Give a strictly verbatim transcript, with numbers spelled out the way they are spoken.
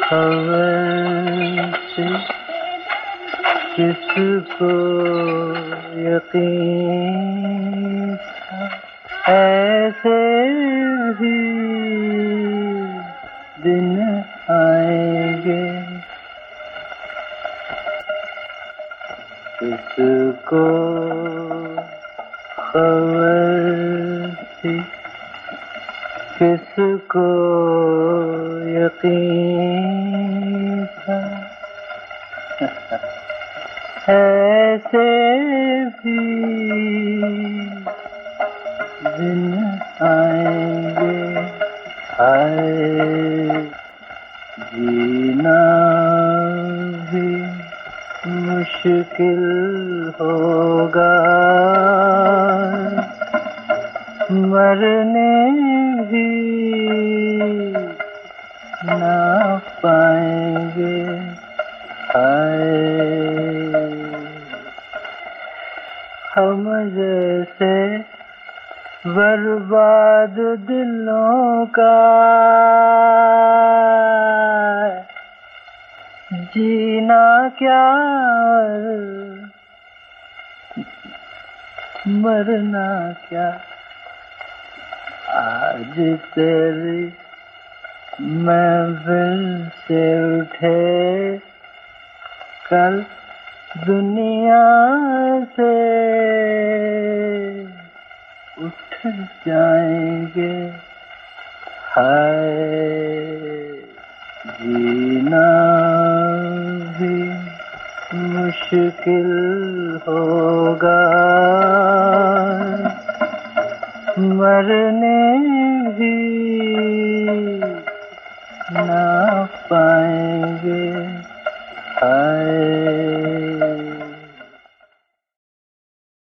खबर से किसको यकीन था, ऐसे भी दिन आएंगे। किसको खबर थी, किसको यकीन था, ऐसे भी दिन आएंगे। हाय जीना भी मुश्किल होगा, मरने भी ना पाएंगे। हाय हम जैसे बर्बाद दिलों का जीना क्या, मरना क्या। आज तेरी महफिल से उठे, कल दुनिया से उठ जाएंगे। हाय जीना भी मुश्किल होगा, मरने भी ना